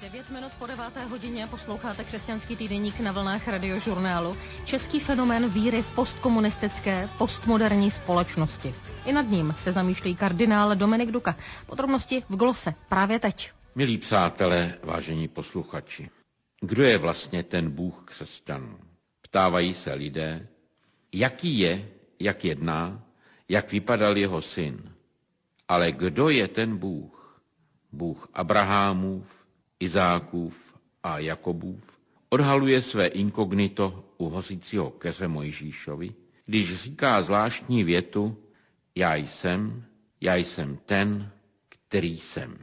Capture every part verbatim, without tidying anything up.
Devět minut po deváté hodině posloucháte Křesťanský týdeník na vlnách Radiožurnálu. Český fenomén víry v postkomunistické, postmoderní společnosti. I nad ním se zamýšlí kardinál Dominik Duka. Podrobnosti v glose právě teď. Milí přátelé, vážení posluchači, kdo je vlastně ten Bůh křesťanů? Ptávají se lidé, jaký je, jak jedná, jak vypadal jeho syn. Ale kdo je ten Bůh? Bůh Abrahamův, Izákův a Jakobův odhaluje své inkognito u hořícího keře Mojžíšovi, když říká zvláštní větu: já jsem, já jsem ten, který jsem.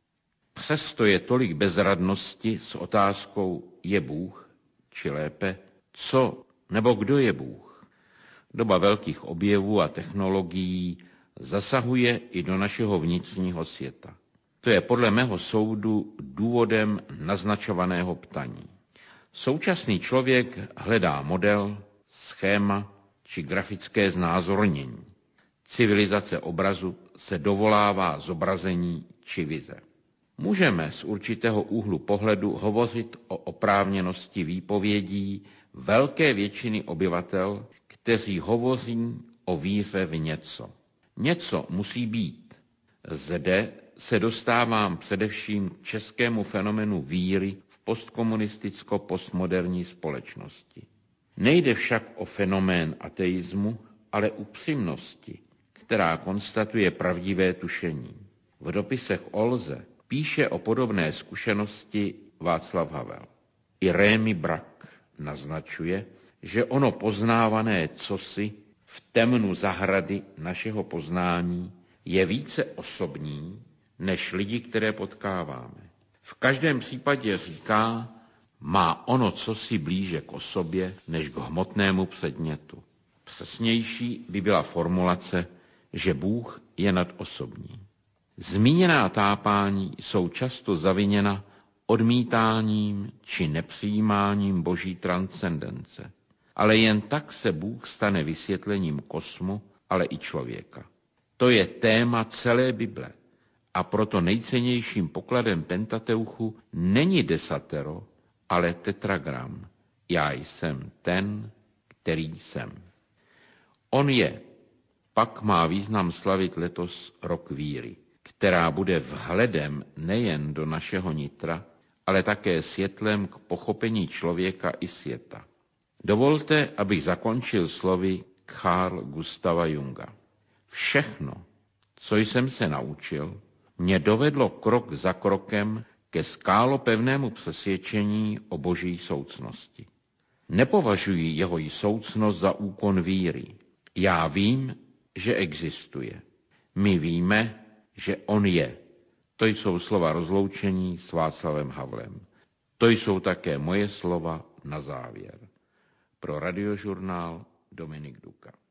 Přesto je tolik bezradnosti s otázkou je Bůh, či lépe, co nebo kdo je Bůh. Doba velkých objevů a technologií zasahuje i do našeho vnitřního světa. To je podle mého soudu důvodem naznačovaného ptaní. Současný člověk hledá model, schéma či grafické znázornění. Civilizace obrazu se dovolává zobrazení či vize. Můžeme z určitého úhlu pohledu hovořit o oprávněnosti výpovědí velké většiny obyvatel, kteří hovoří o víře v něco. Něco musí být. Zde se dostávám především k českému fenomenu víry v postkomunisticko-postmoderní společnosti. Nejde však o fenomén ateismu, ale upřímnosti, která konstatuje pravdivé tušení. V dopisech Olze píše o podobné zkušenosti Václav Havel. I Rémy Brak naznačuje, že ono poznávané cosi v temnu zahrady našeho poznání je více osobní než lidi, které potkáváme. V každém případě říká, má ono cosi blíže k osobě než k hmotnému předmětu. Přesnější by byla formulace, že Bůh je nadosobní. Zmíněná tápání jsou často zaviněna odmítáním či nepřijímáním boží transcendence. Ale jen tak se Bůh stane vysvětlením kosmu, ale i člověka. To je téma celé Bible a proto nejcennějším pokladem Pentateuchu není desatero, ale tetragram. Já jsem ten, který jsem. On je. Pak má význam slavit letos rok víry, která bude vhledem nejen do našeho nitra, ale také světlem k pochopení člověka i světa. Dovolte, abych zakončil slovy Carl Gustava Junga. Všechno, co jsem se naučil, mě dovedlo krok za krokem ke skálopevnému přesvědčení o boží soucnosti. Nepovažuji jeho soucnost za úkon víry. Já vím, že existuje. My víme, že on je. To jsou slova rozloučení s Václavem Havlem. To jsou také moje slova na závěr. Pro Radiožurnál Dominik Duka.